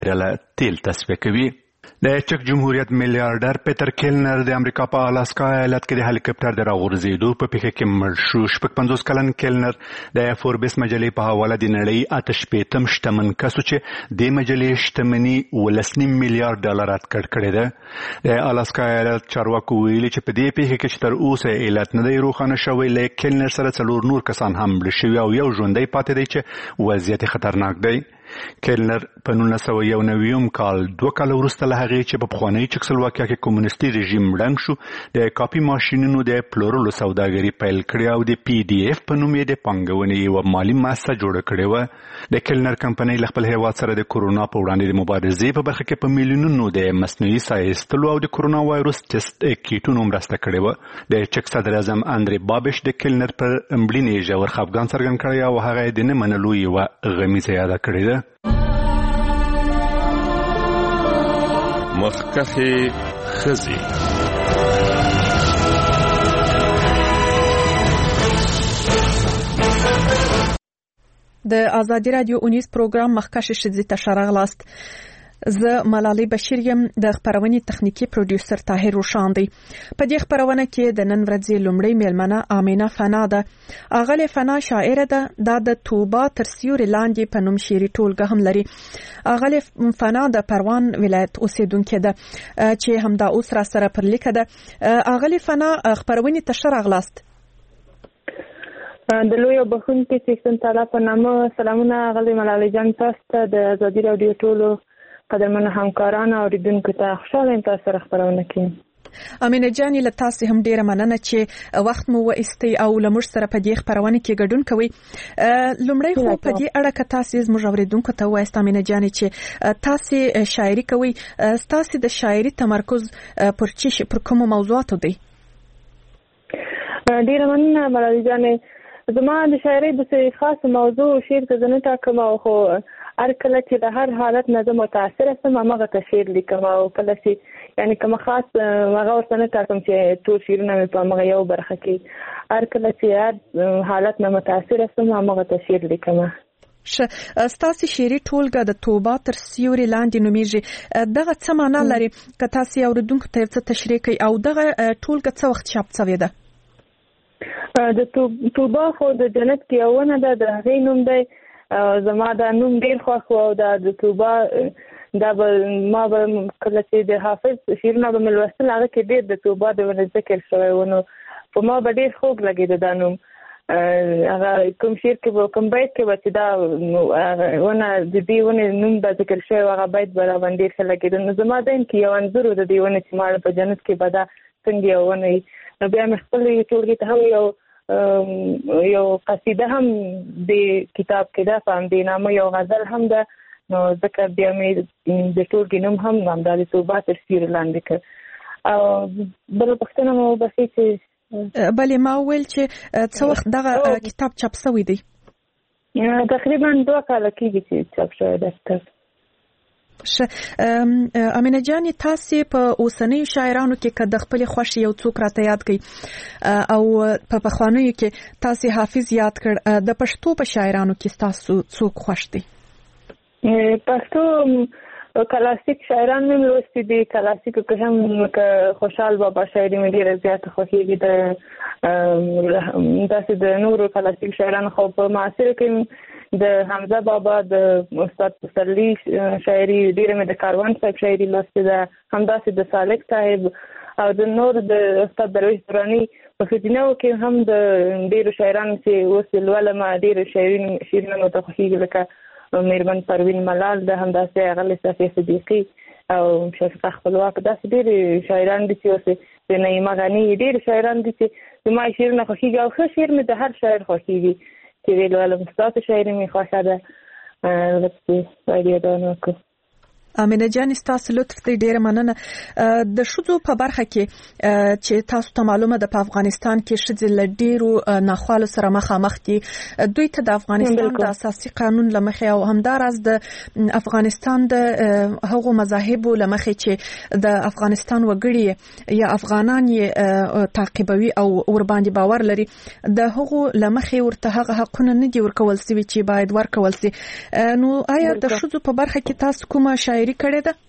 تیل تصفیه کوي. د چک جمهوریت میلیارډر پیټر کیلنر د امریکا په الاسکا ایالت کې د هلیکاپټر د راغورځېدو په پیښه کې مړ شو. 50 کلن کیلنر د فوربس مجلې په حواله د نړۍ 88م شتمن کس چې د مجلې شتمني 19 میلیارډ ډالر اټکل کړې ده. د الاسکا ایالت چارواکو ویلي چې په دې پیښه کې چې تر اوسه علت نه دی روښانه شوی، له کیلنر سره 4 نور کسان هم مړه شوي او یو ژوندی پاتې دی چې وضعیت خطرناک دی. کیلنر په 1991 کال 2 کال وروسته له هغې چې په پخوانۍ چکسلواکیا کې کمونیستي رژیم ړنګ شو، د کاپي ماشینونو د پلورلو سوداګري پیل کړې او د PDF په نوم یې د پانګونې یوه مالي مؤسسه جوړه کړې وه. د کیلنر کمپنۍ له خپل هیواد سره د کورونا په وړاندې د مبارزې په برخه کې په میلیونونو د مصنوعي ساه ایستلو او د کورونا وایروس ټیسټ کیټونو مرسته کړې وه. د چک صدر اعظم اندرې بابش د کیلنر پر مړینې ژور خفګان څرګند کړی او هغه یې د نه منلو یوه غمیزه یاده کړې ده. مخکخي خزي د ازادي رادیو اونیز پروګرام مخکښ ښځې ته ښه راغلاست. زه ملالۍ بشیر یم، د خپرونې تخنیکی پروډوسر طاهر روشان دی. په دې خپرونه کې د نن ورځې لومړی میلمنه آمینه فنا ده. اغلې فنا شاعره ده، دا د توبه تر سیوري لاندې په نوم شعري ټولګه هم لري. اغلې فنا د پروان ولایت اوسیدونکې ده چې همدا اوس را سره پر لیکه ده. اغلې فنا خپرونې ته ښه راغلاست. د لوی بخونکي سیستم تعالی په نامه سلامونه اغلې ملالۍ جان، تاسو ته د ازادي رادیو ټولو قدرمن همکاران او اوریدونکو ته خوشاله یم تاسو سره خبرونه کوي. امینه جانې له تاسو هم ډیره مننه چې وخت مو وایستی او له موږ سره په دې خبرونه کې ګډون کوي. لومړی خو په دې اړه که تاسو زموږ اوریدونکو ته وایست امینه جانې چې تاسو شاعري کوي، تاسو د شاعري تمرکز پر کوم موضوعاتو دی؟ ډیره مننه ملالۍ جانې. زما د شاعري د خاص موضوع شعر ته نه ټاکم، خو هر کله چې د هر حالت نه زه متاثره سم هغه ته شعر لیکم، او کله چې یعنی کوم خاص هغه ورته نه ټاکم چې ټول شعرونه مې په هغه یو برخه کې، هر کله چې هر حالت نه متاثره سم هغه ته شعر لیکم. ستاسو شعري ټولګه د توبه تر سیوري لاندې نومیږي. دغه څه معنا لري که تاسو اوریدونکو ته څه تشریح کړئ، او دغه ټولګه څه وخت چاپ شوې ده؟ د توبه خو د جنت کې یوونه ده، د هغې نوم دی. زما دا نوم ډیر خوښ و او د توبه دا به ما به کله چې د حافظ شعرونه به مې لوستل هغه کې ډیر د توبه د ذکر شوی و، نو په ما به ډیر خوږ لګېده دا نوم. هغه کوم شعر کې به کوم بیت کې به چې دا ونه د دې ونې نوم به ذکر شوی هغه بیت به راباندې ډېر ښه لګېده. نو زما ذهن کې یو انځور و د دې ونې چې ما په جنت کې به دا څنګه یو ونه وي. نو بیا مې خپلې ټولګې ته هم یو قصیده هم د کتاب کې ده، په همدې نامه یو غزل هم ده. نو ځکه بیا مې د ټولګې نوم هم همدا د توبه تر سیوري لاندې کړ. او بله پوښتنه مو وبښئ چې بلې ما وویل چې څه وخت دغه کتاب چاپ شوی دی؟ تقریبا 2 کاله کېږي چې چاپ شوی ده کتاب. امینه جانې تاسو په اوسنیو شاعرانو کې که د خپل خوښ یو څوک راته یاد کړئ او په پخوانیو کې تاسو حافظ یاد کړ، د پښتو په شاعرانو کې تاسو څوک خوښ دي؟ پښتو کلاسیک شاعران مې لوستي دي. کلاسیکو کې هم خوشحال بابا شاعري مې ډېره زیاته خوښېږي. داسې د نورو کلاسیک شاعرانو خو په معاصره کې د حمزه بابا، د استاد پسرلي شاعري ډېره مې د کاروان صاحب شاعري لوستې ده، همداسې د سالک صاحب او د نور د استاد درویش دراني. په ښځینهو کې هم د ډېرو شاعرانو چې اوس یې لولم ډېرو شعرونه مې ته خوښېږي، لکه میرمن پروین ملال ده، همداسې هغه صفیه صدیقي او شفیقه خپلواک. داسې ډېرې شاعران دي چې اوس د نعیمه غني ډېر شاعران دي چې زما شعرونه خوښېږي، او ښه شعر مې د هر شاعر خوښېږي چې ویلولم. ستاسو شاعري مې خوښه ده، البته ویډیو دا نه وکړو. امینه جان تاسو لطف دې ډیره مننه. د شذو په برخه کې چې تاسو ته معلومه ده په افغانستان کې شذ لډیرو ناخوالو سره مخامخ دي. دوی ته د افغانستان د اساسي قانون لمخې او همدارس د افغانستان د هغو مذاهبو لمخې چې د افغانستان وګړي یا افغانان یې تعقیبوي او ور باندې باور لري د هغو لمخې ورته هغه حقونه نه دي ورکول سوي چې باید ورکول سي. نو آیا د شذو په برخه کې تاسو کومه شاعري کړې ده؟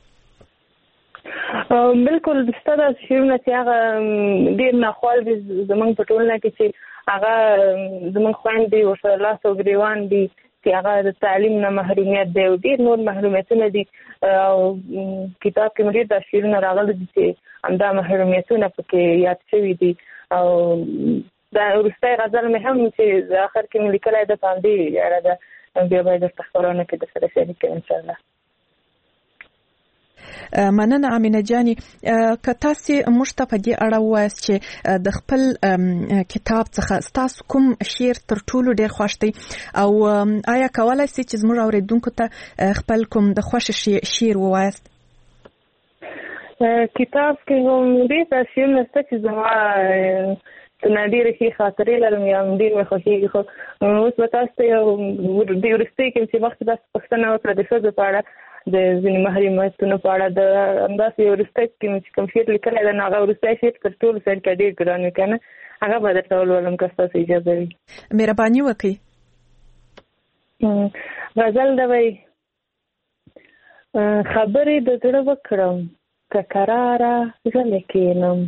بالکل ستاسو شعرونه چې هغه ډیر ناخوال دي زمونږ په ټولنه کې چې هغه زمونږ خويندې او سره لاس او ګریوان دي چې هغه د تعلیم نه محرومیت دی او ډیر نور محرومیتونه دي او کتاب کې مې د شعرونه راغلي دي چې همدا محرومیتونه پکې یاد شوي دي او دا ورسته غزل مې هم چې آخر کې مې لیکلای د باندې یاره ده بیا باید د تخبرونه کې د سره شریک ان شاء الله. مننه امینه جانی. که تاسو مشته په دې اړه وایست چې د خپل کتاب څخه تاسو کوم شعر تر ټولو ډیر خوښ دی او آیا کولای شئ چې زموږ اوریدونکو ته خپل کوم د خوښ شعر ووایست؟ کتاب کې هم ډیر شعر نشته چې زما ډېرې ښې خاطرې لرم یا ډېر مې خوښېږي. خو اوس به تاسو ته یو د وروستۍ کې چې مخکې تاسو پوښتنه وکړه د ښځو په اړه د ځینې محرومیتونو په اړه د همداسې یو وروستی کې چې کوم شعر لیکلی دی نو هغه وروستی شعر تر ټولو سړي ته ډېر ګران وي که نه هغه به درته ولولم که ستاسو اجازه وي. مهرباني وکړئ. غزل ده وایي خبرې د زړه وکړم که کراره غلی کښېنم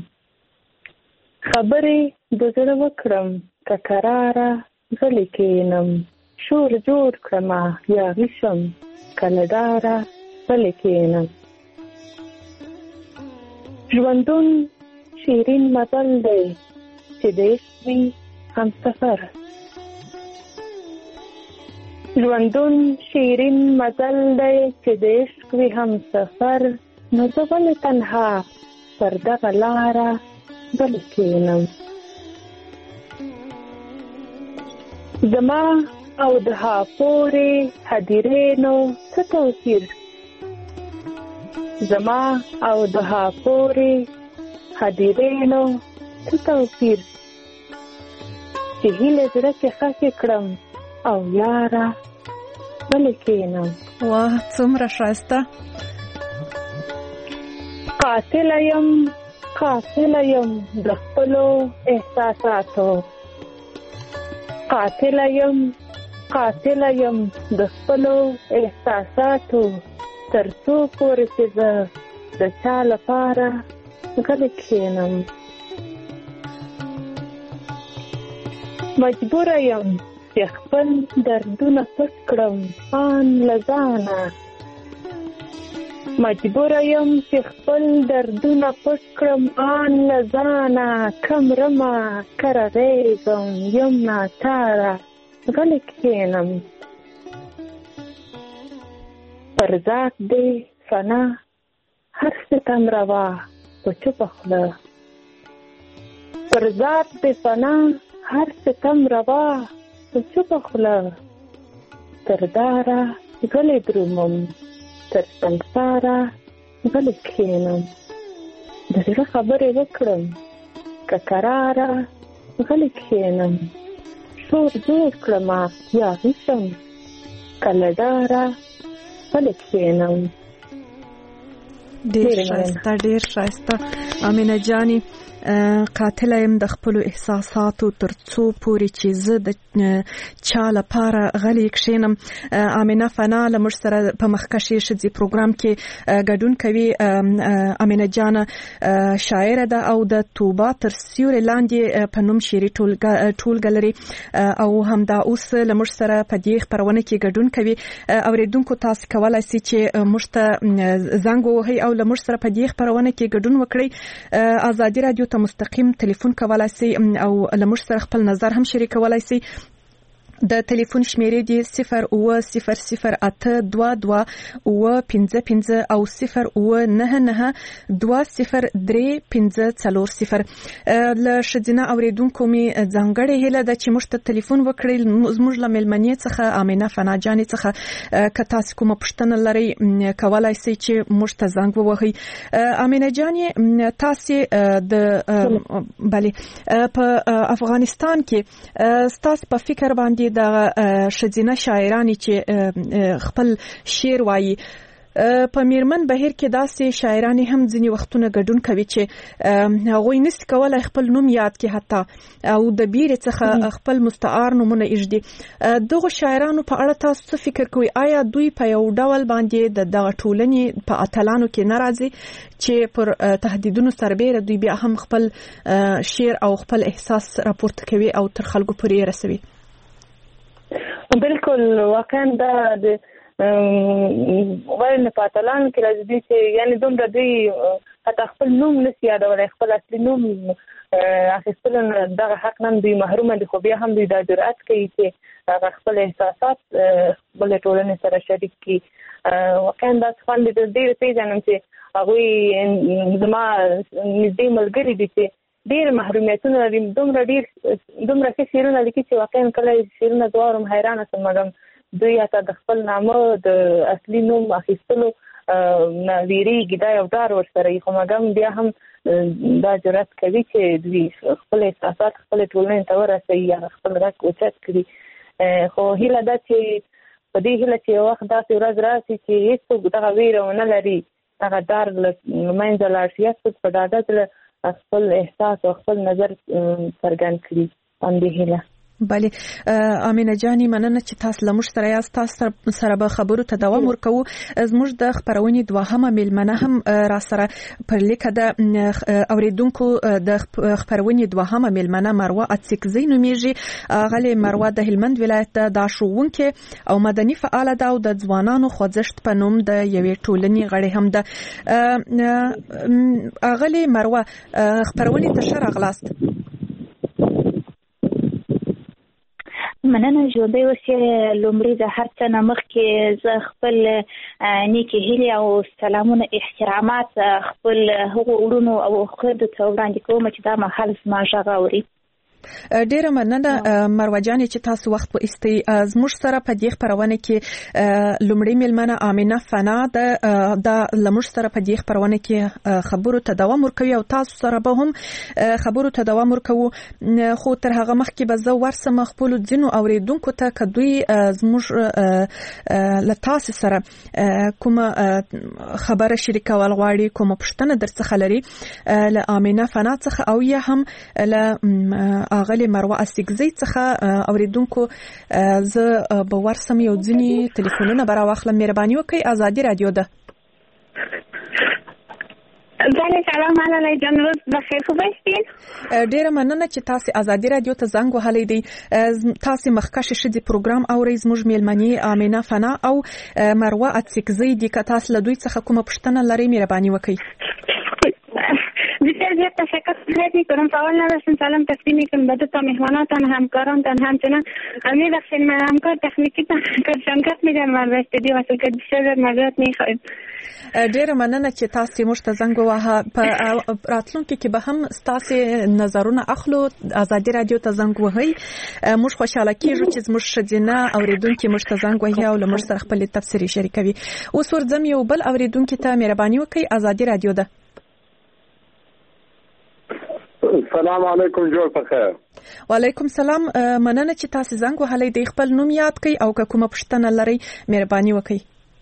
خبرې د زړه وکړم که کراره غلی کښېنم شور جوړ کړمه یا ویشم کله ډاره غلی کښېنم ژوندون شیرین مزل دی چې د عشق وي همسفر ژوندون شیرین مزل دی چې د عشق وي همسفر نو زه ولې تنها پر دغه لاره غلی کښېنم زما او د هاپورې هدیرې نو څه توپیر زما او د هاپورې هدیرې نو څه توپیر چې هیله زړه کې خښې کړم او یاره غلی کښېنم. واه څومره ښایسته. قاتله یم د خپلو احساساتو قاتله یم د خپلو احساساتو تر څو پورې چې زه د چا لپاره غلی کښېنم مجبوره یم چې خپل دردونه پټ کړم آن له ځانه مجبوره یم چې خپل دردونه پټ کړم آن له ځانه کمرمه کره غېږم یم ناچاره غلی کښېنم پر ذات دې فنا هر ستم روا په چوپه خوله پر ذات دې فنا هر ستم روا په چوپه خوله تر داره غلی درومم تر سنګساره غلی کښېنم د زړه خبرې وکړم که کراره غلی کښېنم شور جوړ کړمه یا ویشم کله ډاره غلی کښېنم. ډېر ښایسته امینه جانې. قاتله یم د خپلو احساساتو تر څو پورې چې زه د چا لپاره غلی کښېنم. امینه فنا له موږ سره په مخکښې ښځې پروګرام کې ګډون کوي. امینه جانه شاعره ده او د توبه تر سیوري لاندې په نوم شعري ټولګه لري او همدا اوس له موږ سره په دې خپرونه کې ګډون کوي. اوریدونکو تاسو کولای شئ چې موږ ته زنګ ووهئ او له موږ سره په دې خپرونه کې ګډون وکړئ. ازادي رادیو ته مستقیم ټلیفون کولای شئ او له موږ سره خپل نظر هم شریکولای شئ. د ټلیفون شمیرې دی 080082295 او 099203540. ل شدینه اوریدونکو می ځانګړې هله د چې مشت ټلیفون وکړي زموږ لملمنې څخه امینه فناجانې څخه که تاسو کومه پوښتنه لرئ کولای شئ چې مشت زنګ ووهئ. امینه جانې تاسو د بله په افغانستان کې تاسو په فکر باندې د شدینه شاعرانی چې خپل شعر وایي په میرمن بهیر کې داسې شاعرانی هم ځینی وختونه ګډون کوي چې هغه نس کولای خپل نوم یاد کړي حتی او د بیر څخه خپل مستعار نومونه ایجدي. دغه شاعرانو په اړه تاسو فکر کوئ آیا دوی په یو ډول باندې د ټولنې په اتلانو کې ناراضي چې پر تهدیدونو سربېره دوی بیا هم خپل شعر او خپل احساس راپورته کوي او تر خلکو پورې رسوي؟ بالکل واقعا دا د غیر پاتلان کې راځي چې یعنی دومره دوی حتی خپل نوم نشي یادولای، خپل اصلي نوم اخیستل دغه حق نن دوی محروم دي، خو بیا هم دوی دا جرأت کوي چې خپل احساسات خپل ټولنې سره شریک کړي. واقعا دا څه د ډېر پیژنم چې هغه زما نږدې ملګری دي چې ډېر محرومیتونه لري، دومره ښه شعرونه لیکي چې واقعا کله شعرونه دوارم حیرانه شم مګم دوی حتی د خپل نامه د اصلي نوم اخیستلو نه ویریږي، دا یو ډار ورسره وي، خو مګم بیا هم دا جرأت کوي چې دوی خپل احساسات خپل ټولنې ته ورسوي یا خپل غږ اوچت کړي. خو هیله ده چې په دې هیله چې یو وخت داسې ورځ راشي چې هېڅوک دغه ویره ونه لري، دغه ډار له منځه لاړ شي، هېڅوک په ډاډه زړه خپل احساس او خپل نظر څرګند کړي. همدې هیله. بله امینه جانې مننه چې تاسو لموږ سره یاست. تاسو سره به خبرو ته دوام ورکوو. زموږ د خبرونې دوهمه میلمنه هم را سره پر لیکه د اوریدونکو د خبرونې دوهمه میلمنه مروه اتسکزی نومیږي. غلې مروه د هلمند ولایت د ښوونکې او مدني فعاله ده او د ځوانانو خوځښت په نوم د یوې ټولنې غړې هم ده. غلې مروه خبرونې ته ښه راغلاست. مننه ژوندۍ اوسئ. لومړی د هر څه نه مخکې زه خپل نیکې هیلې او سلامونه احترامات خپل هغو وروڼو او خویندو ته وړاندې کوم چې دا مهال زما غږ اوري. ډیره مننه مروه جانې چې تاسو وخت وایستئ. زموږ سره په دې خبرونه کې لومړی میلمنه امینه فنا ده، دا لموږ سره په دې خبرونه کې خبرو ته دوام ورکوي او تاسو سره به هم خبرو ته دوام ورکوو. خو تر هغه مخکې به زه ورسم خپل ځینو اوریدونکو ته که دوی زموږ له تاسو سره کومه خبره شریکول غواړي، کومه پوښتنه درڅخه لري له امینه فنا څخه او یا هم له اغلی مروه اتسکزی څخه اوریدونکو، زه به ورسم یو ځینې ټلیفونونه به راواخلم. مهرباني وکړئ. ازادي رادیو ده. بله سلام علیکم جان، روز بخیر، خوب هستین؟ ډیره مننه چې تاسو ازادي رادیو ته زنګ وهلی دی. تاسو مخکښ شدي پروګرام اورئ. زموږ میلمنې امینه فنا او مروه اتسکزی دي. که تاسو له دوی څخه کومه پوښتنه لرئ مهرباني وکړئ. بسیار زیاد تشکر میکنم. سوال نداشتم سلام تقدیم میکنم به دوتا مهماناتان، همکارانتان، همچنان میبخشید من همکار تکنیکی شرکت میدم و به استودیو وصل کرد. بسیار زیاد معذرت میخوایم. ډیره مننه چې تاسو موږ ته زنګ ووهه. په راتلونکي کې به هم تاسو نظرونه اخلو. ازادي رادیو ته زنګ وهئ. موږ خوشاله کیږو چې موږ شدینه اوریدونکو موږ ته زنګ وهي او موږ سره خپل تفسیری شریکوي. اوس ورځم یو بل اوریدونکو ته مهرباني وکړئ. ازادي رادیو ده. السلام علیکم، جوړ په خیر. وعلیکم سلام. مننه چې تاسو زنګ وهلی دی. خپل نوم یاد کړئ او که کومه پوښتنه لرئ مهرباني وکړئ.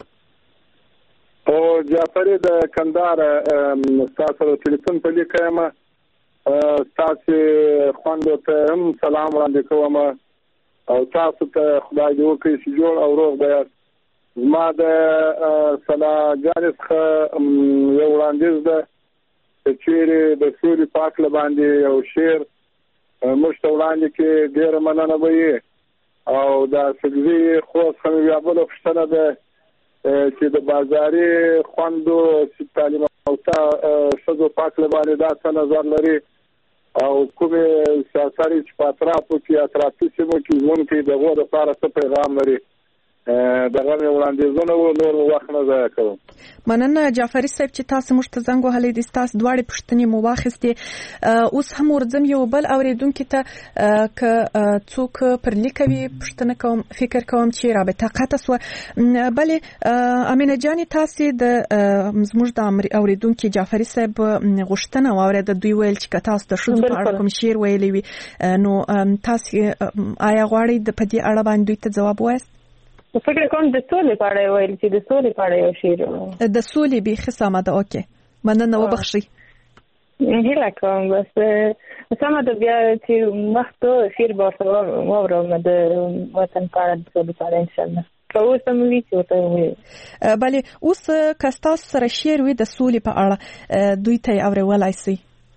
او جعفری د کندهار تاسو ته ټلیفون په لیکه یم. تاسو خوندو ته هم سلام وړاندې کوم او تاسو ته خدای دې وکړي چې جوړ او روغ بیاست. زما د سلا جانې څخه یو وړاندیز ده چیرې د سوري پاک لباندې یو شعر موږ ته وړاندې کې ډېره مننه به یې او دا سګزي خوست هم بیا بله پوښتنه ده چې د بازاري خوندو تعلیم او ښځو پاک لباندې دا څه نظر لري او کومې سیاسي چې په اطرافو کې اطرافي سیمو کې ژوند کوي دغه لپاره څه پیغام لري دغه وړاندیزونه نور وخت نه ضایع کوم. مننه جعفري صاحب چې تاسو موږ ته زنګ وهلی دي. تاسو دواړې پوښتنې مو واخیستې. اوس هم ورځم یو بل اوریدونکو ته ک څوک پر لیکوي پوښتنه کوم فکر کوم چې رابطه قطع سو. بلې امینه جان تاسو د زموږ د اوریدونکو جعفري صاحب غوښتنه واورید دوی ویل چې تاسو د شذ په اړه کوم شعر ویلی وي نو تاسو آیا غواړئ د پدې اړه باندې دوی ته جواب وایست؟ فکر کوم د سولې په اړه ویل چې د سولې په اړه یو شعر د سولې به خصامه ده. اوکې مننه وبخښئ. هیله کوم بس سمه ده بیا چې وخت شعر به واورم د وطن په اړه د سولې په اړه ان شاء الله. اوس هم وی چې وته وي. بله اوس کستا سره شعر وي د سولې په اړه دوی ته اورولای شي.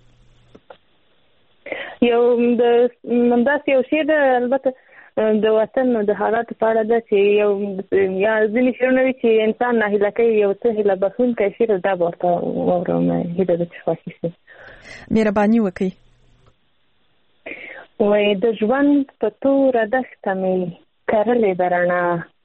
یو د منداس یو شعر البته د وطن د حالات په اړه ده چې یو یا ځینې شعرونه وي چې انسان ناهیله کوي یو څه هیله بخښونکی شعر دا به ورته واورم هیله ده چې خوښ شي. مهرباني وکړئ. وایي د ژوند په توره دښته مې کرلې ده رڼا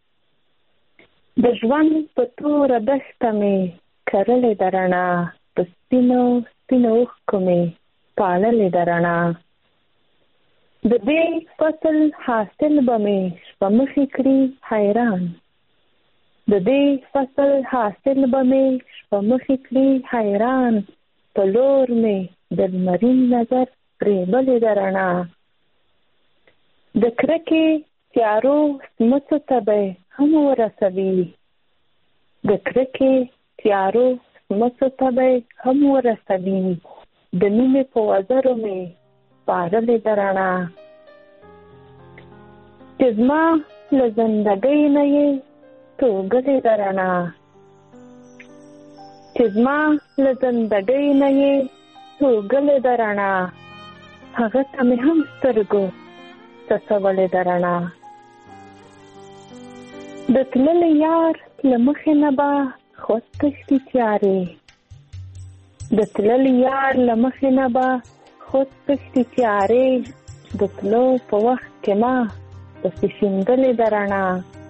د ژوند په توره دښته مې کرلې ده رڼا په سپینو سپینو اوښکو مې پاللې ده رڼا د دې فصل حاصل به مې شپه مخې کړي حیران د دې فصل حاصل به مې شپه مخې کړي حیران په لور مې د لمرین نظر پرېبلې ده رڼا د کرکې تیارو سمڅو ته به هم ورسوي د کرکې تیارو سمڅو ته به هم ورسوي د مینې په وزرو مې پارلې ده رڼا چې زما له زندګۍ نه یې توږلې ده رڼا چې زما له زندګۍ نه یې توږلې ده رڼا هغه ته مې هم سترګو څڅولې ده رڼا د تللي یار له مخې نه به خود تښتي تیارې د تللي یار له مخې نه به خود تښتي تیارې د تلو په وخت کې ما پسې شیندلې ده رڼا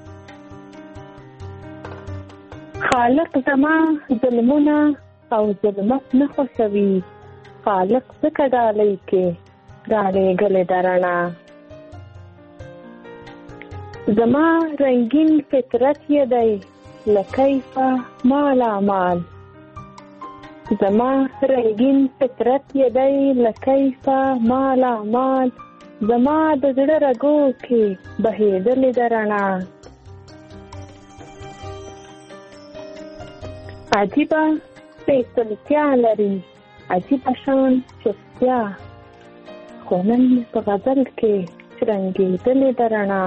خالق زما ظلمونه او ظلمت نه خوښوي خالق ځکه ډالۍ کې رالیږلې ده رڼا زما رنګین فطرت یې دی له کیفه مالامال زما رنګین فطرت یې دی له کیفه مالامال زما د زړه رګو کې بهېدلې ده رڼا عجیبه سپېڅلتیا لري عجیبه شان چوپتیا خو نن په غزل کې رنګېدلې ده رڼا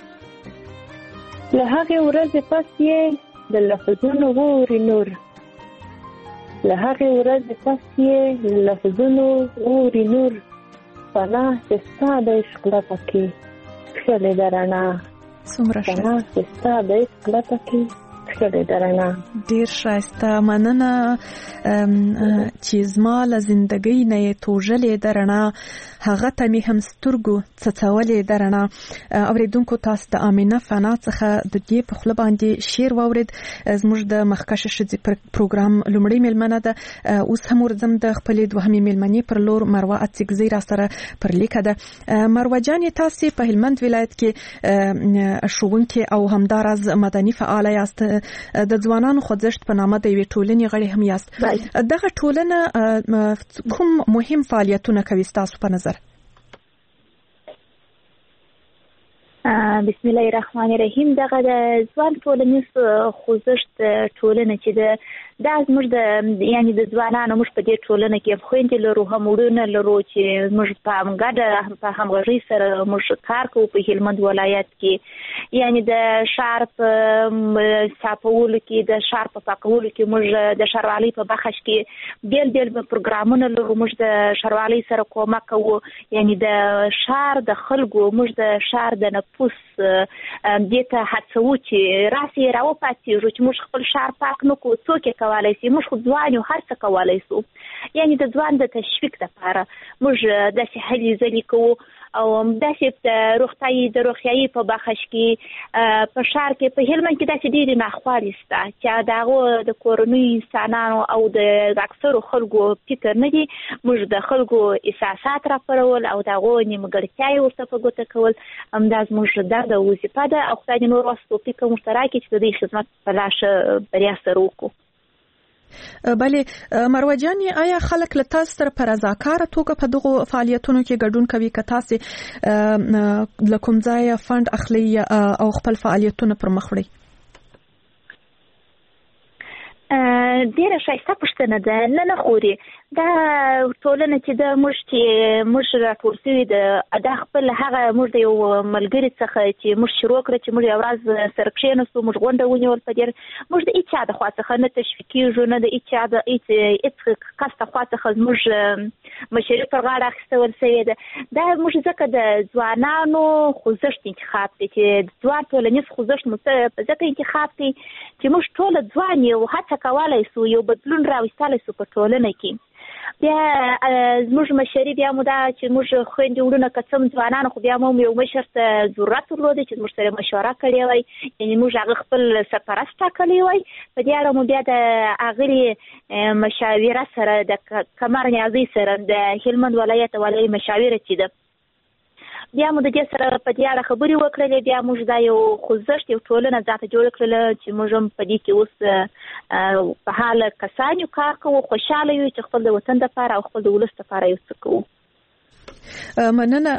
له هغې ورځې پس یې د لفظونو اوري نور له هغې ورځې پس یې د لفظونو اوري نور فنا چې ستا د عشق لپه کې کښلې ده رڼا فنا چې ستا د عشق لپه کې کښلې ده رڼا. ډېر ښایسته مننه چې زما له زندګۍ نه یې توږلې ده رڼا هغه ته مې هم سترګو څڅولې ده رڼا. اورېدونکو تاسو د امینه فنا څخه د دې په خوله باندې شعر واورېد. زموږ د مخکښې ښځې پروګرام لومړۍ مېلمنه ده. اوس هم ورځم د خپلې دوهمې مېلمنې پر لور مروه اڅکزۍ را سره پر لیکه ده. مروه جانې تاسې په هلمند ولایت کې ښوونکې او همداراز مدني فعاله یاست. د ځوانانو خوځښت په نامه د یوې ټولنې غړي هم یاست. دغه ټولنه کوم مهم فعالیتونه کوي ستاسو په نظر؟ بسم الله الرحمن الرحیم. دغه د ځوان ټولنیز خوځښت ټولنه چې دا زموږ د یعنی د ځوانانو موږ په دې ټولنه کې خويندې لرو هم وړونه لرو چې موږ په همګډه په همغږۍ سره موږ کار کوو په هلمند ولایت کې یعنی د شهر په صفولو کې د شهر په پاکولو کې موږ د شهروالۍ په بخښ کې بیل بیل پروګرامونه لرو موږ د شهروالۍ سره کومک کوو یعنی د شهر د خلکو موږ د شهر د تلفظ دې ته هڅو چې راسي راوپاتېږو چې موږ خپل ښار پاک نه کړو، څوک یې کولی شي؟ موږ خو ځوان یو، هر څه کولی شو. یعنې د ځوان د تشویق دپاره موږ داسې هلې ځلې کوو او داسې د روغتیایي په بخش کې په ښار کې په هلمند کې داسې ډېرې ناخوالې شته چې د هغو د کورنیو انسانانو او د اکثرو خلکو فکر نه دي. موږ د خلکو احساسات راپارول او د هغو نیمګړتیاوې ورته په ګوته کول همدا زموږ دنده او وظیفه ده او خدای دې نور وس توفیق موږ ته راکړي چې د دې خدمت په لا ښه بریا سره وکړو. بلې مروه جانې، آیا خلک له تاسو سره په رضاکاره توګه په دغو فعالیتونو کې ګډون کوي که تاسې له کوم ځایه فنډ اخلي او خپل فعالیتونه پر مخ وړئ؟ ډېره ښایسته پوښتنه ده. نه خوري دا ټولنه چې د موږ راټول شوي دا خپل هغه موږ د یو ملګري څخه چې موږ شروع کړه چې موږ یو ورځ سره کښېناستو، موږ غونډه ونیول په دې. موږ د هېچا د خوا څخه نه تشویق کېږو، نه د هېچا د هېڅ کس د خوا څخه زموږ مشري پر غاړه اخیستل شوې ده. دا موږ ځکه د ځوانانو خوځښت انتخاب دی چې د ځوان ټولنیز خوځښت مو ځکه انتخاب دی چې موږ ټوله ځوان یو، هڅه کولی شو یو بدلون راوستلی شو په ټولنه کې. بیا زموږ مشري بیا مو دا چې موږ خویندې وروڼه که څه ځوانان خو بیا مو یو مشر ته ضرورت درلودی چې زموږ سره مشوره کړې وای، یعنې موږ هغه خپل سرپرست ټاکلی وای. په دې اړه مو بیا د اغلې مشاوره سره د کمر نیازۍ سره د هلمند ولایت والي مشاوره چې ده بیا مو د دې سره په دې اړه خبرې وکړلې. بیا موږ دا یو خوځښت یو ټولنه ځاته جوړه کړله چې موږ هم په دې کې اوس په حال کسان یو کار کوو، خوشحاله یو چې خپل د وطن دپاره او خپل د ولس دپاره یو څه کوو. مننه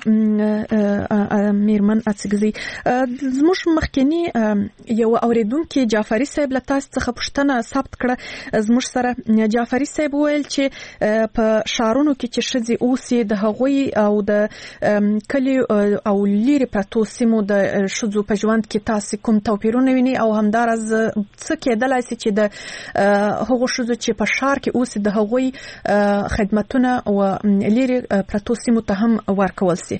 میرمن اڅګزي. زموږ مخکنی یو اوریدونکو جعفري صاحب له تاسو څخه پوښتنه ثبت کړه. زموږ سره جعفري صاحب ویل چې په شهرونو کې چې ښځې اوسي د هغوی او د کلی او لري پرتو سیمو د ښځو په ژوند کې تاسو کوم توپیرونه ویني او همدارز څه کېدلای شي چې د هغو ښځو چې په شهر کې اوسي د هغوی خدمتونه او لري پرتو سیمو ته هم ورکول شي؟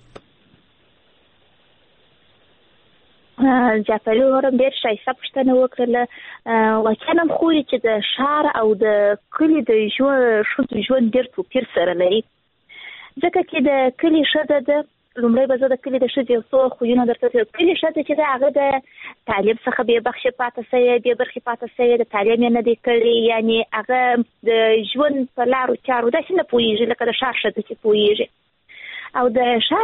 جعفري ورم ډېر ښایسته پوښتنه وکړله. واقعا هم خوري چې د ښار او د کلي د ښځو ژوند ډېر توپیر سره لري، ځکه چې د کلي ښځه ده لومړی به زه د کلي د ښځې یو څو خویونه درته کلي ښځه چې ده هغه د تعلیم څخه بې بخشې پاته شوې، بې برخې پاته شوې، د تعلیم یې نه دی کړی، یعنې هغه د ژوند په لارو چارو داسې نه پوهېږي لکه د ښار ښځه چې پوهېږي. او د ښار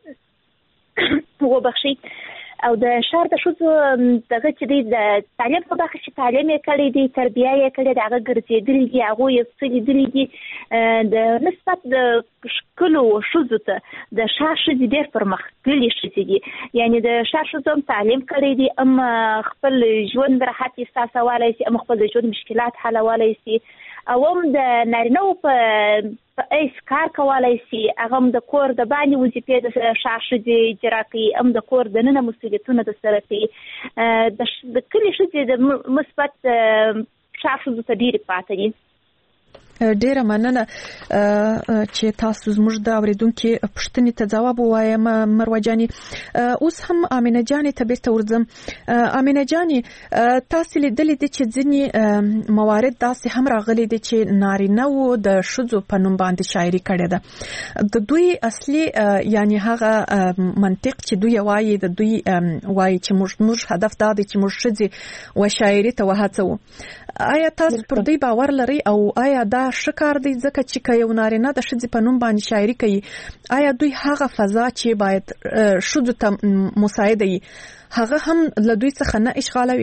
وبخښئ او د ښار د ښځو دغه چې دی د تعلیم په برخه کې تعلیم یې کړی دی، تربیه یې کړې ده، هغه ګرځېدلي دي، هغوی یې څه لیدلي دي. د نسبت د ښکلو ښځو ته د ښار ښځې ډېر پرمختللي ښځې دي، یعنې د ښار ښځو هم تعلیم کړی دی، هم خپل ژوند راحت احساسولی شي، هم خپل د ژوند مشکلات حلولی شي، او هم د نارینه‌و په ایس کار کولی شي، هغه هم د کور د باندې وظیفې د ښار ښځې اجرا کوي، هم د کور دننه مسؤلیتونه ترسره کوي. د کلي ښځې د مثبت ښار ښځو ته ډېرې پاته دي. ډیره مننه چې تاسو زموږ د اوریدونکو پوښتنې ته ځواب ووایم. مروه جانې، اوس هم امینه جانې ته بیرته ورځم. امینه جانې، تاسو لیدلې دي چې ځینې موارد داسې هم راغلي دي چې نارینه‌و د ښځو په نوم باندې شاعري کړې ده. د دوی اصلي یعنی هغه منطق چې دوی وایي، د دوی وایي چې موږ هدف دا دی چې موږ ښځې و شاعري ته وهڅوو. آیا تاسو پر دوی باور لرئ او آیا دا ښه کار دی؟ ځکه چې که یو نارینه د ښځې په نوم باندې شاعري کوي، آیا دوی هغه فضا چې باید ښځو ته مساعده وي هغه هم له دوی څخه نه اشغالوي؟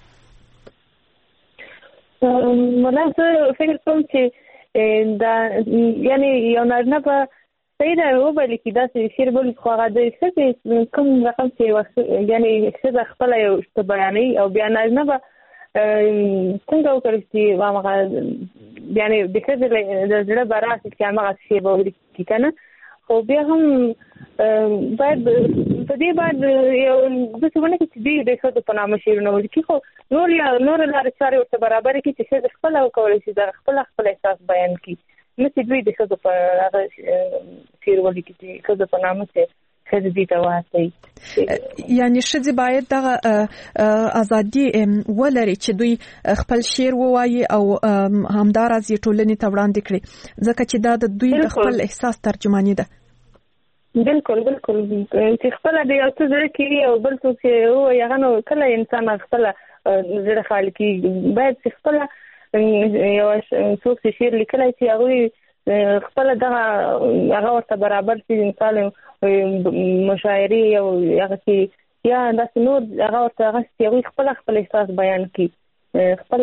ملا زه فکر کوم چې دا یعنی یو نارینه به صحیح ده وبایلي چې داسې شعر بولي، خو هغه د ښځې کوم رقم چې یعنی ښځه خپله یو څه بیانوي او بیا نارینه به څنګه وکړي چې هغه یعنی د ښځې د زړه به راشي چې هماغه شی به ولیکي که نه. خو بیا هم باید په دې باید یو داسې ونه کړي چې دوی د ښځو په نامه شعرونه ولیکي، خو نورې لارې چارې ورته برابرې کړي چې ښځه خپله وکولی شي د خپل احساس بیان کړي، نه چې دوی د ښځو په هغه شعر ولیکي چې ښځو په نامه چې خدي تواسي یعنی شذ باید دغه ازادي ولري چې دوی خپل شعر ووایي او همدارز یې ټولنې ته وړاندې کړي ځکه چې دا د دوی د خپل احساس ترجمانی ده. بالکل چې خپل د یو څه زړه کې او بل څه او هغه نو کله انسان خپل زړه خالي کې باید خپل یو څوک چې شعر لیکلی چې هغه خپل هغه ورته برابر شي انسان مشاعري او هغه چې یا د نور هغه ورته هغه خپل احساس بیان کړي خپل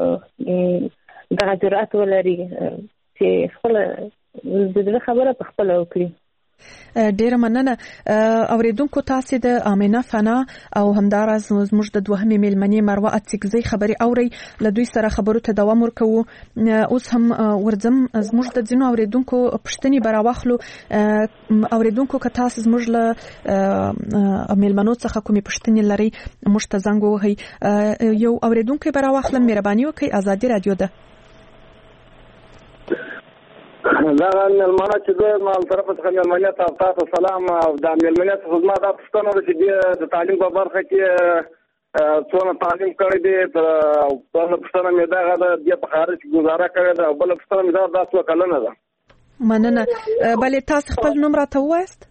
د جرأت ولري چې خپل د خبره په خپل وکړي. ډیره مننه اوریدونکو تاسو د امینه فنا او همدارز زموږ د دوهمې میلمنې مروه اتسکزی خبري اوري له دوی سره خبرو ته دوام ورکوو. اوس هم ورځم زموږ د ځینو اوریدونکو پښتني براواخلو اوریدونکو که تاسو زموږ له میلمنو څخه کومې پښتني لري موږ ته زنګ ووهئ. یو اوریدونکو براواخلم مهرباني وکړئ ازادي رادیو ده. دا ملمنه چې د مال طرف څخه ملمنه تاسو سلام او د ملمنه خدمت د پښتنو چې د تعلیم په برخه کې څونه تعلیم کړی دی او په پښتنو مې دا د خارج گزاره کړی دا بل پښتنو مې دا څو کلونه ده. مننه. بلې تاسو خپل نوم راته وایست؟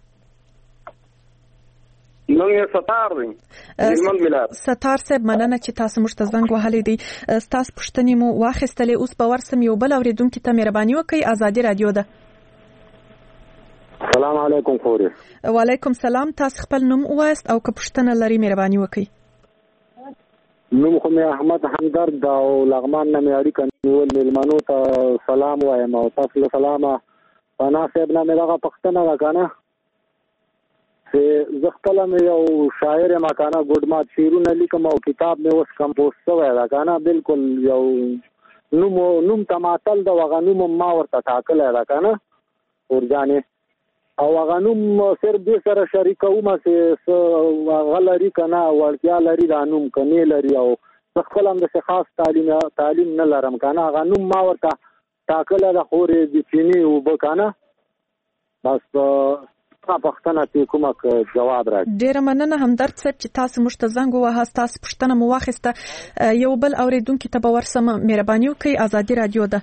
نوم یې ستار دی. ستار صاحب مننه چې تاسو موږ ته زنګ وهلی دی. تاسو پوښتنې مو واخیستلې. اوس به ورسم یو بل اوریدونکي ته مهرباني وکړئ. ازادي رادیو ده. السلام علیکم خوري. وعلیکم سلام. تاسو خپل نوم وایست او که پوښتنه لري مهرباني وکړئ. نوم خو مې احمد همدرد او لغمان نه مې اړیکه نیول میلمنو ته سلام وایم او تاسو له سلامه فنا صاحب نه مې دغه پښتنه ده کنه چې زه خپل مې یو شاعر یم کنه ګډمات شعرونه لیکم او کتاب مې اوس کمپوز شوی ده کنه بالکل یو نوم تماثل د هغه نوم ما ورته ټاکلی ده کنه ورجانې او هغه نوم صرف دې سره شریکوم چې هغه لري کنه وړتیا لري دا نوم کني لري او زه خپل هم داسې خاص تعلیم نه لرم کنه هغه نوم ما ورته ټاکلی ده خورې د چیني اوبه کنه بس پښتنه ته کومه جواب راځي. ډیره مننه همدرد صاحب چې تاسو موږ ته زنګ ووهاست. تاسو پښتنه مو واخیسته. یو بل اوریدونکي ته به ورسم مهرباني وکړئ. ازادي رادیو ده.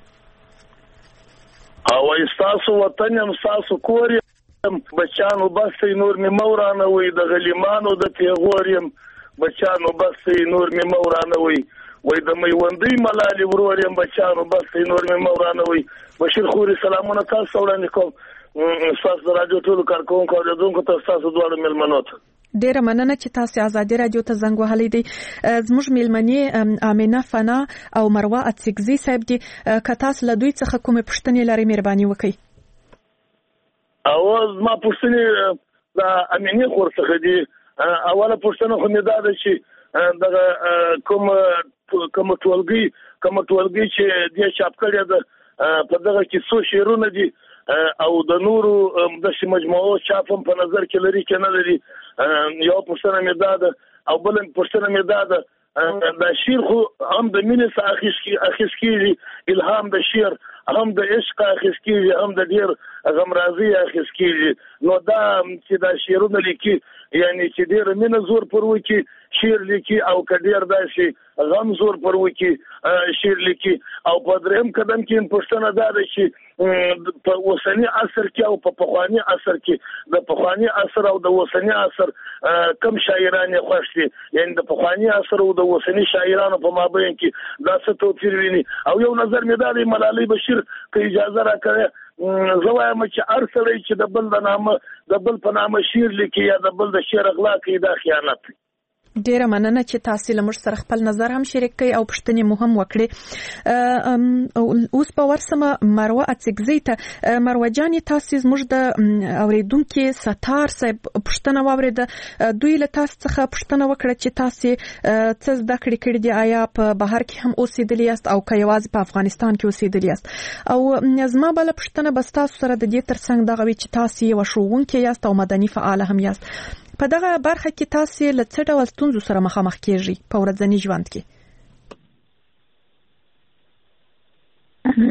او تاسو وطن هم تاسو کور یم بچانو بس نور می مورانه وي د غلیمانو د پیغور یم بچانو بس نور می مورانه وي وای د میوندۍ ملالي ورور یم بچانو بس نور می مورانه وي. بشیر خوري سلامونه تاسو وړاندې کوم. تاسو رادیو ټول کارکونکو اوریدونکو ته تاسو دواړو میلمنو ته ډیره مننه چې تاسو ازادي رادیو ته زنګ وهلی دی. زموږ میلمنې امینه فنا او مروه اتسکزی صاحب دي. که تاسو له دوی څخه کومې پوښتنې لرئ مهرباني وکړئ. او ما پوښتنې د امینې خور څخه دي. اوله پوښتنه خو مې دا ده چې دغه کوم ټولګي چې دې چاپ کړی ده په دغه کې څو شعرونه دي او د نورو د مجموعو چاپ هم په نظر کې لري چې نه لري. یو پوښتنه مې دا ده او بل پوښتنه مې دا ده دا شعر خو هم د مینې څخه اخیست کېږي الهام د شعر هم د عشق اخیست کېږي هم د ډېر غمرازي اخیست کېږي نو دا چې دا شعرونه لیکي یعنی چې ډېر مینه زور پر وکي شعر لیکي او که ډېر داسې غم زور پر وکي شعر لیکي او په درېیم قدم کې پوښتنه دا ده چې په اوسني عصر کې او په پخواني عصر کې د پخواني عصر او د اوسني عصر کم شاعران خوښ دي یعنی د پخواني عصر او د اوسني شاعرانو په مابین کې دا څه توپیر ویني. او یو نظر مې دا دی ملالۍ بشیر که اجازه راکړئ زه وایم چې هر سړی چې د بل په نامه شعر لیکي یا د بل د شعر اغلا کوي دا خیانت دی. ډیره مننه چې تاسو له موږ سره خپل نظر هم شریک کړئ او پوښتنې مو هم وکړې. اوس به ورسم مروه اتسکزی ته. مروه جان تاسو زموږ د اوریدونکو ستار صاحب پوښتنه واورېده. دوی له تاسو څخه پوښتنه وکړه چې تاسو څه زده کړې کړې دي آیا په بهر کې هم اوسېدلی یاست او که یوازې په افغانستان کې اوسېدلی یاست. او زما بله پوښتنه بس تاسو سره د دې ترڅنګ دغه وي چې تاسو یو ښوونکی یاست او مدني فعال هم یاست. په دغه برخه کې تاسو له څه ډول ستونزو سره مخامخ کیږئ په ورځني ژوند کې؟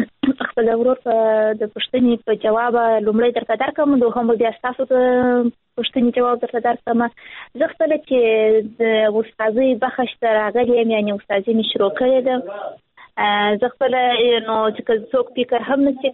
خپل ورور د پوښتنې په جواب لومړی درته درکوم دوهم بیا ستاسو ته پوښتنې جواب درته درکړم. زه خپله چې د استادۍ بخش ته راغلې یم، یعنې استادي مې شروع کړې ده. زه خپله نو چې څوک فکر هم نشي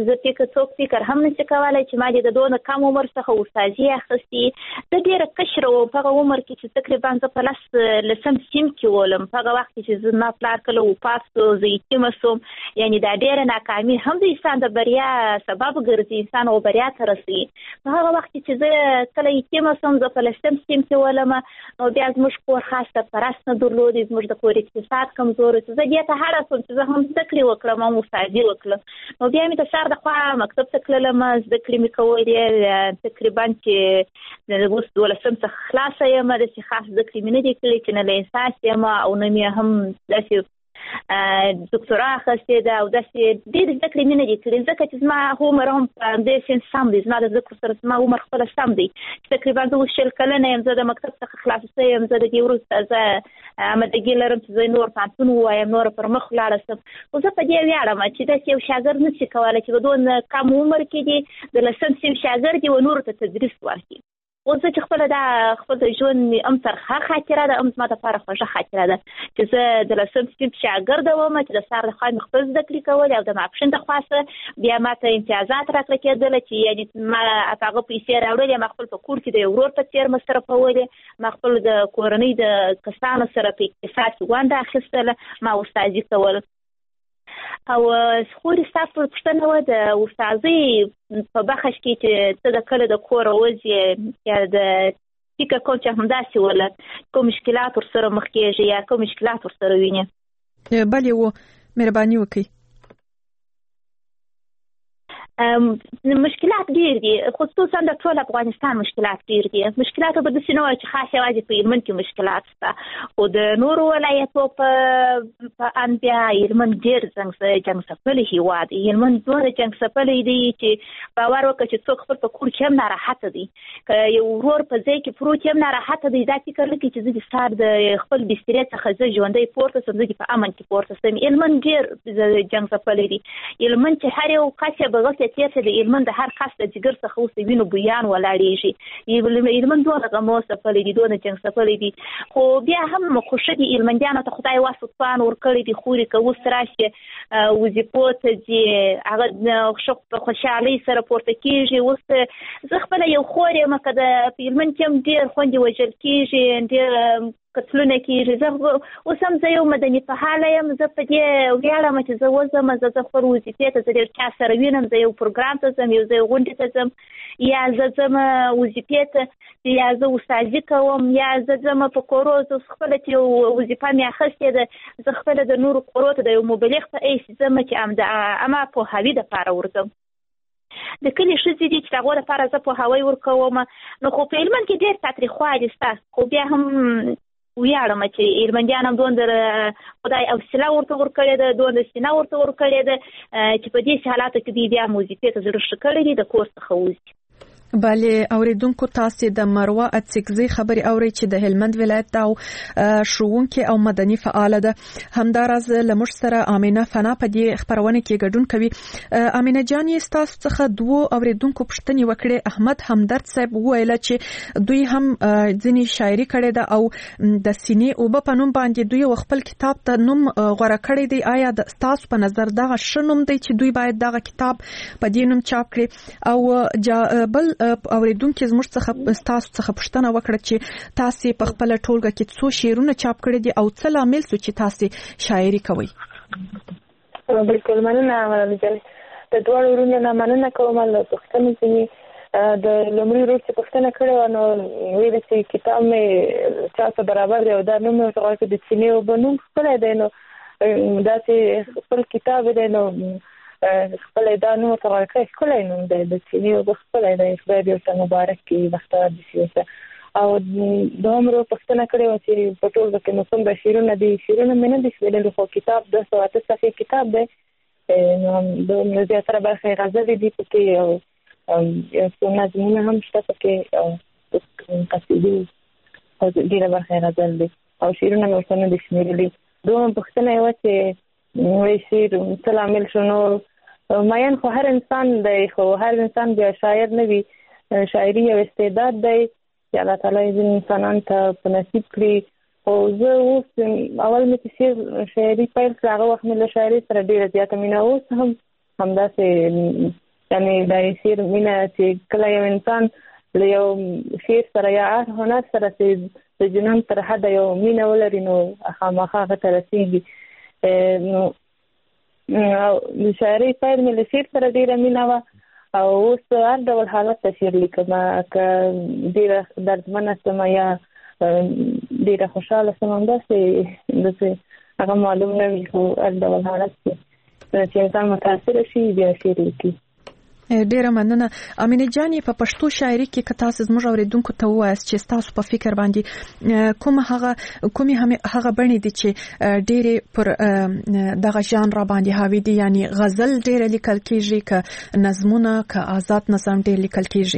کولی چې ما دې د دونه کم عمر څخه استادي اخیستې. زه ډېره کشره وم په هغه عمر کې چې تقریبا زه په لسم صنف کې ولم. په هغه وخت کې چې زما پلار کله وفات شو، زه یتیمه شوم. یعنې دا ډېره ناکامي هم د انسان د بریا سبب ګرځي، انسان او بریا ته رسوي. په هغه وخت کې چې زه کله یتیمه شوم، زه په لسم صنف کې ولم، نو بیا زموږ کور خاص سرپرست نه درلودی، زموږ د کور اقتصاد کمزوری. زه دې ته هره چې زه هم زده کړې وکړم، هم استادي وکړم. نو بیا مې د سهار د خوا مکتب ته تللم، زده کړې مې کولې. تقریبا چې اوس 12 څخه خلاصه یم، داسې خاص زده کړې مې نه دي کړې چې نه لیسانس یم او نه مې هم داسې دکتورا اخیستې ده او داسې ډېرې زده کړې مې نه دي کړې، ځکه چې زما عمر هم په همدې سن سم دی. زما د زده کړو سره زما عمر خپله سم دی. تقریبا زه اوس 40 کلنه یم، زه د مکتب څخه خلاصه شوې یم. زه د دې وروسته زه آمادګي لرم چې زه نور پوهنتون ووایم، نور پر مخ ولاړه شم. خو زه په دې ویاړم چې داسې یو شاګرد نشي کولی چې په دونه کم عمر کې دي د لسم صنف شاګرد وي او نورو ته تدریس ورکړي. اوس زه چې خپله دا خپل د ژوند هم ترخه خاطره ده، هم زما دپاره خوږه خاطره ده چې زه د لسم صنف شاګرده وم، چې د سهار د خوا مې خپل زده کړې کولې او د ماپښین د خوا څه بیا ما ته امتیازات راکړه کېدله چې یعنې ما په هغه پیسې راوړلې، ما خپل په کور کې د یو ورور په څېر مصرفولې، ما خپل د کورنۍ د کسانو سره په اقتصاد کې ونډه اخیستله، ما استادي کول. او خورې ستا پوښتنه وه د استادۍ په بخش کې چې ته د کله د کوره وځې یا د فکر کوم چې همداسې وله کوم مشکلات ورسره مخ کېږي یا کوم مشکلات ورسره وینې؟ بلې مهرباني وکړئ. مشکلات ډېر دي، خصوصا د ټول افغانستان مشکلات ډېر دي. مشکلات به داسې نه وایي چې خاص یوازې په هلمند کې مشکلات شته، خو د نورو ولایتو په ان بیا هلمند ډېر جنګ څپلی هېواد دی. هلمند دومره جنګ څپلی دی چې باور وکړه چې څوک خپل په کور کې هم ناراحته دی. که یو ورور په ځای کې پروت هم ناراحته دی، دا فکر نه کوي چې زه د سهار د خپل بسترې څخه زه ژوندی پورته شم، زه دې په امن کې پورته شم. هلمند ډېر جنګ څپلی دی. هلمند چې هر یو کس یې بغل تیر ته د هلمند د هر کس د جګر څخه اوس د وینو بویان ولاړېږي. هلمند دونه غمو څپلی دي، دونه جنګ څپلی دي، خو بیا هم خوښه دي هلمندیانو ته خدای وس توان ورکړی دي. خورې که اوس راشي وظیفو ته ځي، هغه په خوشحالۍ سره پورته کېږي. اوس زه خپله یو خور یم، که په هلمند کې هم ډېر خویندې وژل کېږي، ډېر قتلونه کېږي. زه اوس هم زه یو مدني فعاله یم، زه په دې ویاړم چې زه وځم، زه خپل وظیفې ته زه ډېر چا سره وینم، زه یو پروګرام ته ځم، یو ځای غونډې ته ځم، یا زه ځم وظیفې ته، یا زه استادي کوم، یا زه ځم په کورو. زه خپله چې یو وظیفه مې اخیستې ده، زه خپله د نورو کورو ته د یو مبلغ په حیث ځم چې اما پوهاوي دپاره ورځم. د کلي ښځې دي چې د هغو دپاره زه پوهاوی ورکوم. نو خو په هلمند کې ډېر تاوتریخوالي شته، خو بیا هم ویاړم چې هلمندیان هم دومره خدای حوصله ورته ورکړې ده، دومره سینه ورته ورکړې ده چې په دې حالاتو کې دوی بیا وظیفې ته زړه ښه کړی دي، د کور څخه وځي. بله اوریدونکو، تاسو د مروه اڅکزي خبري اوري چې د هلمند ولایت او شوونکې او مدني فعال ده. همداراز لمر سره امینه فنا په دې خبرونه کې ګډون کوي. امینه جان یې تاسو څخه دوه اوریدونکو پوښتنې وکړې. احمد همدرد صاحب وویل چې دوی هم ځینی شاعري کړې ده او د سینې او په نوم باندې دوی خپل کتاب ته نوم غوړه کړی دی. آیا د تاسو په نظر دا شنوم دی چې دوی باید دا کتاب په دې نوم چاپ کړي؟ او بل اوریدونکو زموږ څخه تاسو څخه پوښتنه وکړه چې تاسو په خپل ټولګه کې څو شعرونه چاپ کړی دي او څه لامل څه چې تاسو شاعري کوي؟ بالکل مننه ولې د دوه ورونو نه مننه کوم. له پوښتنې چې د لومړي ورور چې پوښتنه کړې نو ویل چې کتاب مې چا برابر دی او دا نوم یې ورته د سینې او بنوم خپل دی، نو دا چې خپل کتاب دی نو خپل دا نو تر راکې خپل نوم دی د سینې او خپل دی. خدای دې ورته مبارک کړي بختور دي سیاسه. او د عمر پښتنه کړو چې په ټول کې نو څنګه شیرونه دي، شیرونه مې نه دي ویل، خو کتاب د 208 صفحې کتاب دی. نو د زیاتره برخه غزل دي پکې او یو څو نظمونه هم شته پکې او قصیدې او ډېره برخه غزل دي او شیرونه مې ورته نه دي شمیرلي. دوه پښتنه یو چې وایي شعر څه لامل شنو ماین خو هر انسان دی، خو هر انسان بیا شاعر نه وي. شاعري یو استعداد دی چې الله تعالی یې انسانانو ته په نصیب کړي. او زه اوس اول مې چې شاعري پیل کړه هغه وخت مې له شاعري سره ډېره زیاته مینه، اوس هم همداسې یعنې دا شعر مینه چې کله یو انسان له یو شعر سره یا هنر سره چې د جنون تر حده یو مینه ولري نو خامخا هغه ته رسېږي. نو د شاعري پیل مې له شعر سره ډېره مینه وه او اوس هر ډول حالت ته شعر لیکم، که ډېره دردمنه شمه یا ډېره خوشحاله شم همداسې هغه معلوم نه وي، خو هر ډول حالت چې انسان متاثره شي بیا شعر لیکي. ډیره مننه. امینه جان، په پښتو شاعري کې که تاسو زموږ اوریدونکو ته ووایاست چې تاسو په فکر باندې کومې هغه بڼې دي چې ډېرې پر دغه ژانر باندې حاوي دي، یعنی غزل ډېره لیکل کېږي که نظمونه که آزاد نظم ډېر لیکل کېږي؟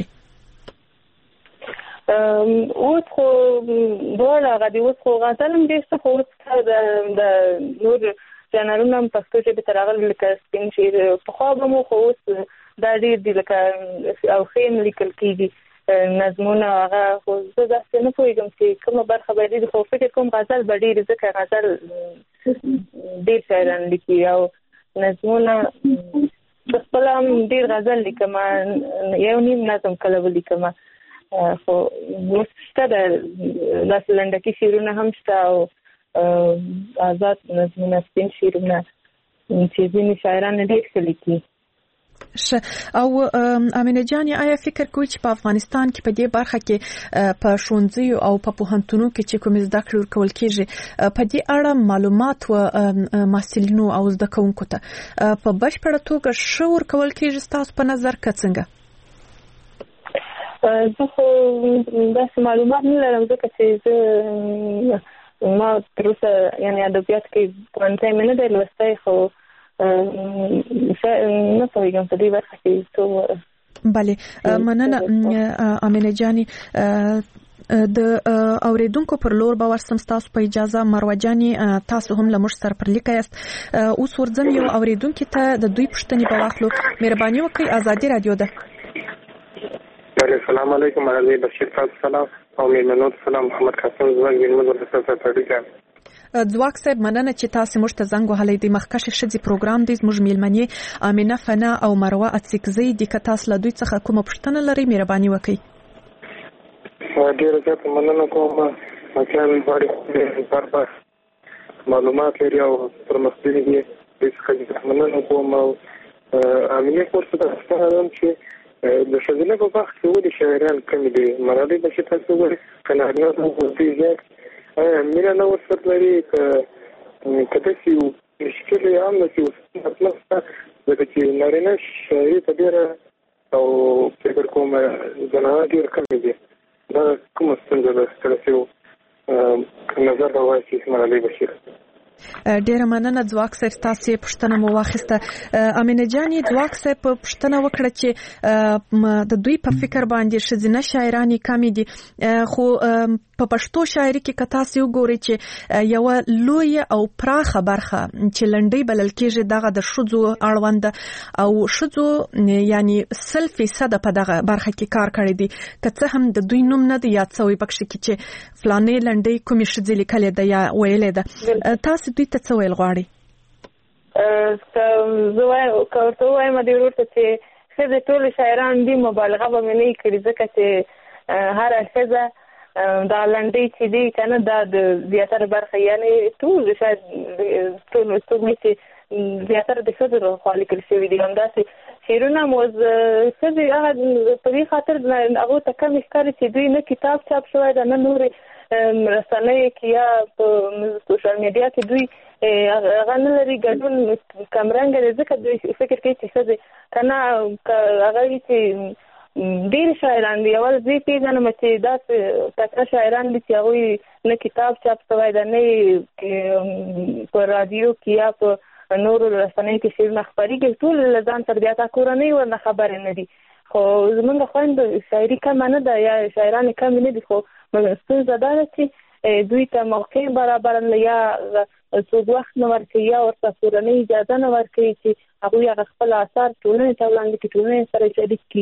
اوس خو دواړه هغه دي، اوس خو غزل هم ډېر څه، خو اوس د نور ژانرونه هم پښتو ژبې ته راغلي لکه سپین شعر پخوا به مو، خو اوس دا ډېر دي لکه او ښې لیکل کېږي نظمونه هغه. خو زه داسې نه پوهېږم چې کومه برخه به ډېر، خو فکر کوم غزل به ډېر، ځکه غزل ډېر شاعران لیکي او نظمونه خپله هم ډېر غزل لیکم، یو نیم نظم کله ولیکم، خو اوس شته داسې لنډکي شعرونه هم شته او آزاد نظمونه، سپین شعرونه چې ځینې شاعران ډېر ښه لیکي. او امینه جان، آیا فکر کوئ چې په افغانستان کې په دې برخه کې په ښوونځیو او په پوهنتونونو کې چې کوم زده کړې ورکول کېږي په دې اړه معلومات و محصلینو او زده کوونکو ته په بشپړه توګه ښه ورکول کېږي ستاسو په نظر که څنګه؟ زه خو داسې معلومات نه لرم، ځکه چې زه ما تر اوسه یعنې ادبیات کې پوهنځی مې نه دی لوستی، خو نه پوهېږم په دې برخه کې څه. بله، مننه امینه جانې. د اوریدونکو پر لور به ورسم ستاسو په اجازه. مروه جانې، تاسو هم له موږ سره پر لیکه یاست. اوس ورځم یو اوریدونکي ته د دوی پوښتنې به واخلو. مهرباني وکړئ، ازادي راډیو ده. السلام علیکم. علی بشیر تاسو سلام او میلمنو سلام. محمد قاسم زوګ وینم د تاسو سره اړیکه. ځواک صاحب، مننه چې تاسو موږ ته زنګ وهلی دی. مخکښ ښځې پروګرام دی، زموږ میلمنې امینه فنا او مروه اڅکزۍ دي. که تاسو له دوی څخه کومه پوښتنه لرئ مهرباني وکړئ. ډېره زیاته مننه کوم چې باندې معلومات لري او پرمختللي دي. څخه مننه کوم او امینه پورته ده چې د ښځینه په بخت کې ولې شاعران کم دي. ملالۍ بشیر تاسو وګورئ، کنارنه دوی زیات مینه نه ورسره لري، که داسې یو مشکل یې هم داسې مطلب شته، ځکه چې نارینه شاعري ته ډېره او فکر کوم زنانه ډېر کمې دي. دا کومه ستونزه ده کله چې نظر راوایي ملالۍ بشیر؟ ډیره مننه ځواک صاحب، تاسو پوښتنه مو واخیسته. امینه جانې، ځواک صاحب پوښتنه وکړه چې د دوی په فکر باندې ښځینه شاعرانې کمې دي، خو په پښتو شاعري کې که تاسو وګورئ چې یوه لویه او پراخه برخه چې لنډۍ بلل کېږي دغه د ښځو اړوند او ښځو یعنی 100% په دغه برخه کې کار کړی دی. که څه هم د دوی نوم نه دی یاد شوی پکښې کې چې فلانې لنډۍ کومې ښځې لیکلې ده یا ویلې ده، تاسو دوی ته څه ویل غواړئ؟ زه ورته ووایم دې ورور ته چې ښځې ټولې شاعران دي، مبالغه به مې نه یې کړي، ځکه چې هره ښځه دا لنډۍ چې دی که نه دا د زیاتره برخه یعنې ټول شاید ټول څومره چې زیاتره د ښځو لخوا لیکل شوي دي. همداسې شعرونه مو ښځې هغه په دې خاطر هغو ته کم ښکاري چې دوی نه کتاب چاپ شوی ده، نه نورې رسنیو کې یا په سوشل میډیا کې دوی هغه نه لري ګډون کمرنګه دی، ځکه دوی فکر کوي چې ښځې که نه هغه وي چې ډېر شاعران دي. اول زه پېژنم چې داسې کثره شاعران دي چې هغوی نه کتاب چاپ شوی ده، نه په رادیو کې یا په نورو رسنیو کې شعرونه خپرېږي، ټول له ځان سره بیا تا کورنۍ ورنه خبرې نه دي. خو زمونږ خویندو شاعري کمه نه ده یا شاعران کمې نه دي، خو ستونزه دا ده چې دوی ته موقع برابر یا څوک وخت نه ورکوي یا ورته کورنۍ اجازه نه ورکوي چې هغوی هغه خپل اثار ټولنې ته وړاندې کړي، ټولنې سره شریک کړي.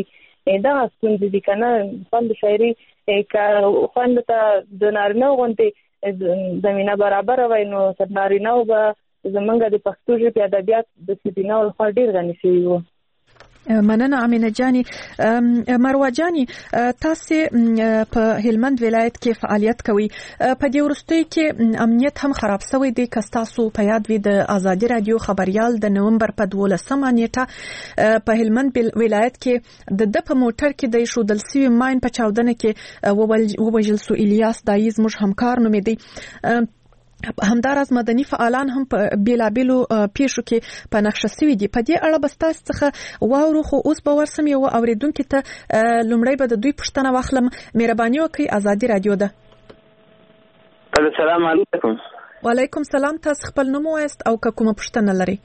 دا څنګه دي کنه خوند شاعري خوند ته د نارینه غونډې زمينه برابر وای نو نارینه او زمونږ د پښتو ژبې ادبیات د سیدینه او خو ډیر غني شوی وو. مننه امینه جاني. مروه جاني تاسو په هلمند ولایت کې فعالیت کوي. په دې وروستیو کې امنیت هم خراب شوی دی. که تاسو په یاد وي د آزادي رادیو خبريال د نومبر په 12 نیټه په هلمند ولایت کې د په موټر کې د شودل سوي ماین په چاودنه کې ووجل سو الیاس دایز موږ همکار نومېدی. همداراز مدني فعالان هم په بیلابیلو پیښو کې په نقشه سوي دي. په دې اړه به تاسو څخه واورو خو اوس به ورسم یو اوریدونکو ته لومړی به د دوی پوښتنه واخلم. مهرباني وکړئ آزادي رادیو ده. السلام علیکم. وعلیکم السلام. تاسو خپل نوم وایست او کومه پوښتنه لرئ؟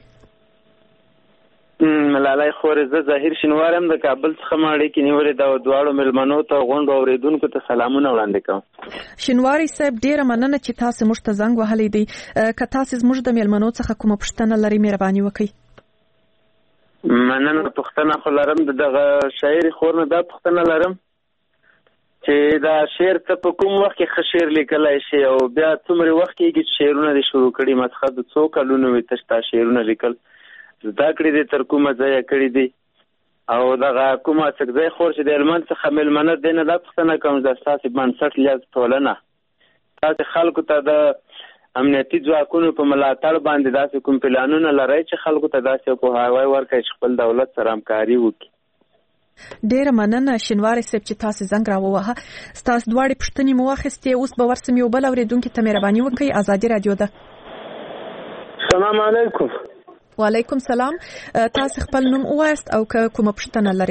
ملالای خور زه ظاهر شینوارم د کابل څخه ماړی کې نیولې د دواړو ملمنو ته غونډو اوریدونکو ته سلامونه وړاندې کوم. شینواری صاحب ډیره مننه چې تاسو موږ ته زنګ وهلی دی. که تاسو موږ د ملمنو څخه کومه پوښتنه لرئ مهرباني وکړئ. مننه. پوښتنه خو لرم دغه شاعر خور نه دا پوښتنه لرم چې دا شعر ته په کوم وخت کې ښه شعر لیکلای شي او بیا څومره وخت کېږي چې شعرونه دې شروع کړي مسخه د څو کلونو وي تشتا شعرونه لیکل زده کړی دي تر کومه ځای کړی دي او دغه کومه څنګه خور چې د هلمند څخه ملمنه دینه دا پوښتنه کوم د اساسي بنسټ لیاز ټولنه تاسو خلکو ته د امنیتي ځواکونو په ملاتړ باندې داسې کوم پلانونه لرئ چې خلکو ته داسې په هواي ورکړي چې خپل دولت سره همکاري وکړي؟ ډیره مننه شینواری صاحب چې تاسو زنګ راووهه. تاسو دواړه پوښتنې مو واخیستې. اوس به ورسم یو بل اوریدونکو ته مهرباني وکړئ. آزادي رادیو ده. السلام علیکم. وعلیکم السلام. تاسو خپل نوم وایست او کومه پوښتنه لرئ؟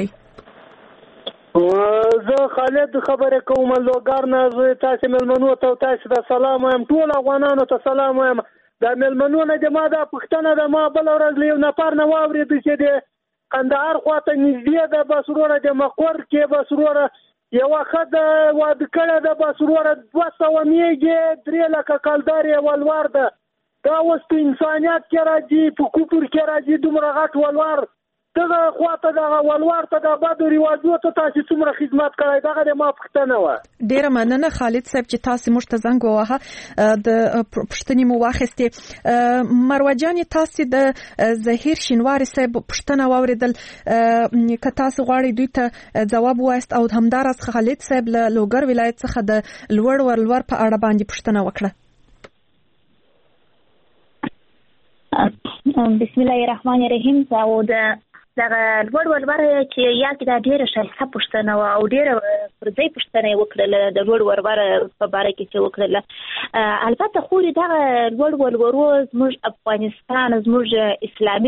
زه خالد خبرې کوم لوګار نه. زه تاسو ملمنو ته تاسو د سلام وایم. ټول افغانانو ته سلام وایم. د ملمنو نه د ما د پښتنه د ما بل ورځ لیو نفر نه واورید چې د قندهار خواته نږدې د بسروره د مقر کې بسروره یو خد واده کړه د بسروره 200 میږي 3 لک کلدار ولور ده. دا اوس په انسانیت کې راځي په کوپر کې راځي دومره غټ ولور دغه خواته دغه ولور ته د بادو ریواجو ته تاسو څومره خدمت کړی دغه د ما پښتنه و. ډیره مننه خالد صاحب چې تاسو موږ ته زنګ ووهه د پښتنې مو واخیستې. مروه جان تاسو د ظهیر شینواری صاحب پښتنه واوریدل. که تاسو غواړئ دوی ته جواب وایست او همداراز خالد صاحب له لوګر ولایت څخه د لوړ ورلور په اړه باندې پښتنه وکړه. بسم الله الرحمن الرحیم. او دغه لوړ ولور چې یا کې دا ډیره شایسته پوښتنه او ډیره پر ځای پوښتنه وکړه د لوړ ولور په باره کې چې وکړه. البته خو دغه لوړ ولور زموږ افغانستان زموږ اسلامي